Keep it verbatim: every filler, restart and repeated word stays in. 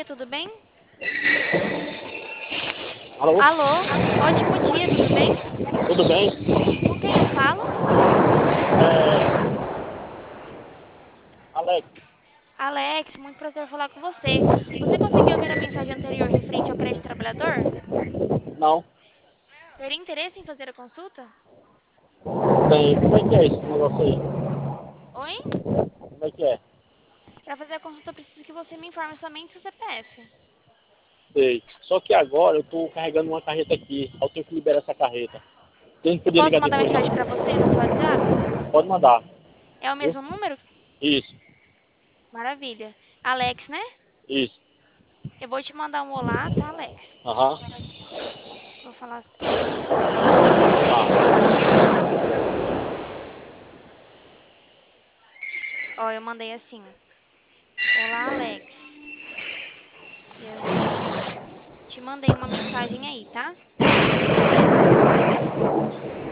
tudo bem? Alô? Alô? Ótimo dia, tudo bem? Tudo bem? Com quem eu falo? Alex, Alex, muito prazer falar com você. Você conseguiu ver a mensagem anterior referente ao crédito trabalhador? não, Teria interesse em fazer a consulta? tem. Como é que é esse negócio aí? Oi? Como é que é? Para fazer a consulta, eu preciso que você me informe somente seu C P F. Sei. Só que agora eu tô carregando uma carreta aqui. Eu tenho que liberar essa carreta. Você não Eu podia posso ligar mandar depois, mensagem não? para você no seu WhatsApp? Pode mandar, É o viu? mesmo número? Isso, Maravilha. Alex, né? isso. Eu vou te mandar um olá, tá, Alex? Aham. Vou falar assim. Tá. Ó, eu mandei assim. Olá, Alex. Eu te mandei uma mensagem aí, tá?